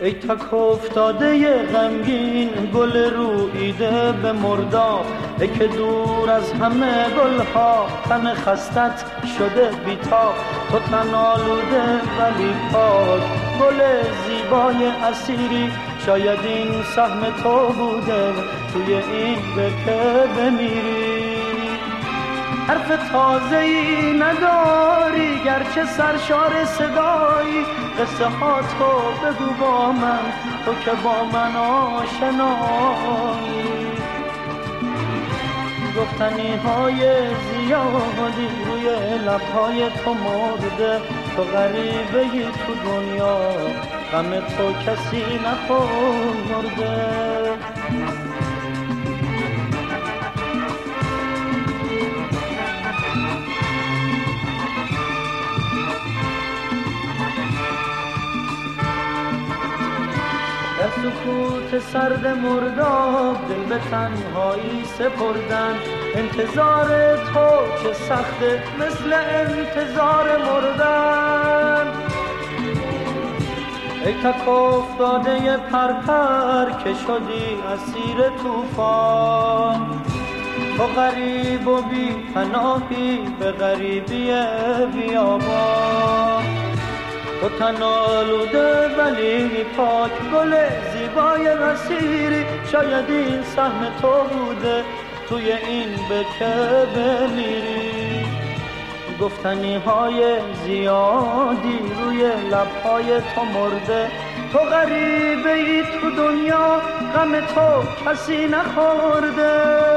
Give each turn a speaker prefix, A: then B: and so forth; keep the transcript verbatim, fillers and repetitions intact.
A: ای تک افتاده غمگین گل روییده به مرداب، ای که دور از همه گلها تن خستت شده بیتاب. تو تن آلوده ولی پاک، گل زیبای اسیری، شاید این سهم تو بوده توی این برکه بمیری. حرف تازه‌ای نداری گرچه سرشار صدایی، قصه ها تو بگو با من، تو که با من آشنایی. گفتنی های زیادی روی لبهای تو مرده، تو غریبه‌ای تو دنیا، غم تو کسی نخورده. در سکوت سرد مرداب دل به تنهایی سپردن، انتظار تو چه سخته مثل انتظار مردن. ای تک افتاده پرپر که شدی اسیر طوفان، تو غریب و بی پناهی به غریبی بیابان. تو تن آلوده ولی پاک، گل زیبای اسیری، شاید این سهم تو بوده توی این بکه بمیری. گفتنی های زیادی روی لبهای تو مرده، تو غریبه ای تو دنیا، غم تو کسی نخورده.